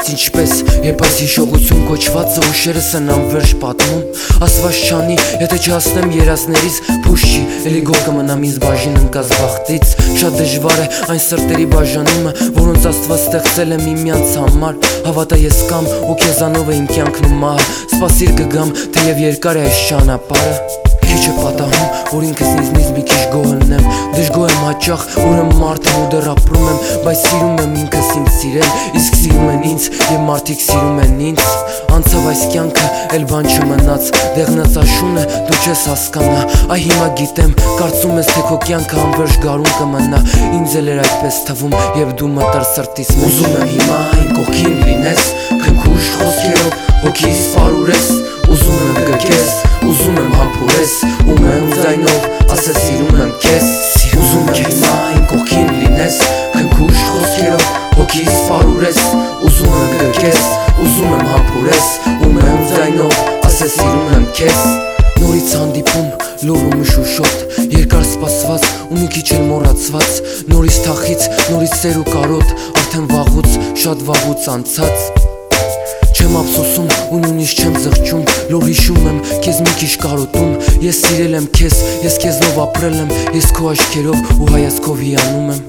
Բայց ինչպես, երբ այս հիշողություն կոչվածը ուշերս են անվերջ պատմում, ասված չանի, եթե չհասնեմ երազներից փուշ չի, էլի գոհ կմնամ ինձ բաժին ընկած բախտից։ Շատ դժվար է այն սրտերի բաժանումը, որոնց Աստված ստեղծել է միմյանց համար։ Հավատա ես կամ ու քեզանով է իմ կյանքն ու մահը, սպասիր կգամ, թեև երկար է այս ճանապարհը։ Քիչ է պատահում, որ ինքս ինձնից մի քիչ գոհ լինեմ, դժգոհ եմ հաճախ, ուրեմն մարդ եմ ու դեռ ապրում եմ, բայց սիրում եմ ինքս ինձ սիրել, իսկ սիրում են ինձ և մարդիկ սիրում են ինձ։ Անցավ այս կյանքը, էլ բան չմնաց, դեղնած աշունը դու չես հասկանա, այ հիմա գիտեմ, կարծում ես թե քո կյանքը անվերջ գարուն կմնա, ինձ էլ էր այդպես թվում, և դու մտար սրտիս մեջ։ Ուզում եմ հիմա այն կողքին լինես, քնքուշ խոսքերով հոգիս պարուրես, ուզում եմ գրկես, ուզում եմ համբուրես, ու մեղմ ձայնով ասես սիրում եմ քեզ։ Ուզում եմ հիմա այն կողքին լինես, քնքուշ խոսքերով հոգիս պարուրես, ուզում եմ գրկես, ուզում եմ համբուրես, ու մեղմ ձայնով ասես սիրում եմ քեզ։ Նորից հանդիպում, լուռ ու մշուշոտ, երկար սպասված ու մի քիչ էլ մոռացված, նորից թախից, նորից սեր ու կարոտ, արդեն վաղուց, շատ վաղուց անցած։ Չեմ ափսոսում ու նույնիսկ չեմ զղջում, լավ հիշում եմ քեզ մի քիչ կարոտում, ես սիրել եմ քեզ, ես քեզնով ապրել եմ, ես քո աչքերով ու հայացքով հիանում եմ։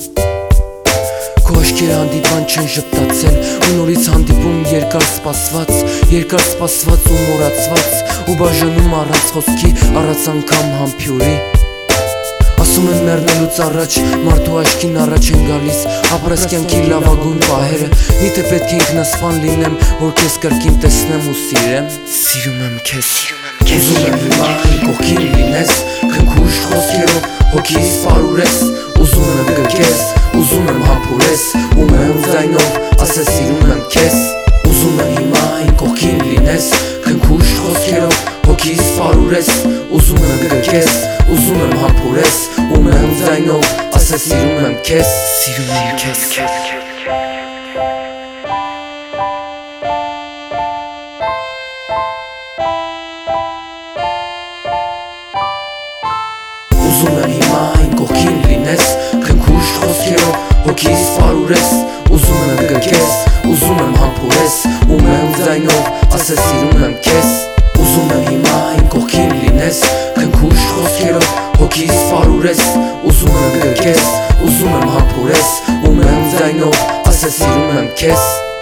Քո աչքերը հանդիպան չեն ժպտացել, ու նորից հանդիպում երկար սպասված ու մոռացված, ու բաժանում առանց խոսքի, առանց անգամ համբյուրի։ Ասում են մեռնելուց առաջ, մարդու աչքին առաջ են գալիս, ապրես կյանքի լավագույն պահերը, միթե պետք է ինքնասպան լինեմ, որ քեզ կրկին տեսնեմ ու սիրեմ։ Սիրում եմ քեզ, ուզում եմ հիմա այն կողքին լինես, քնքուշ խոսքերով հոգիս պարուրես, ուզում եմ գրկես, ուզում եմ համբուրես, ու մեղմ ձայնով ասես սիրում եմ քեզ։ Ուզում եմ հիմա այն կողքին լինես, քնքուշ խոսքերով հոգիս պարուրես, ուզում եմ գրկես, ուզում եմ համբուրես, ու մեղմ ձայնով ասես սիրում եմ քեզ։ Սիրում եմ քեզ։ Ուզում եմ հիմա այն կողքին լինես, քնքուշ խոսքերով հոգիս պարուրես, ուզում եմ գրկես, ուզում եմ համբուրես, ու մեղմ ձայնով ասես սիրում եմ քեզ։ Ուզում եմ հիմա այն կողքին լինես, քնքուշ խոսքերով հոգիս պարուրես, ուզում եմ գրկես, ուզում եմ համբուրես, ու մեղմ ձայնով ասես սիրում եմ քեզ։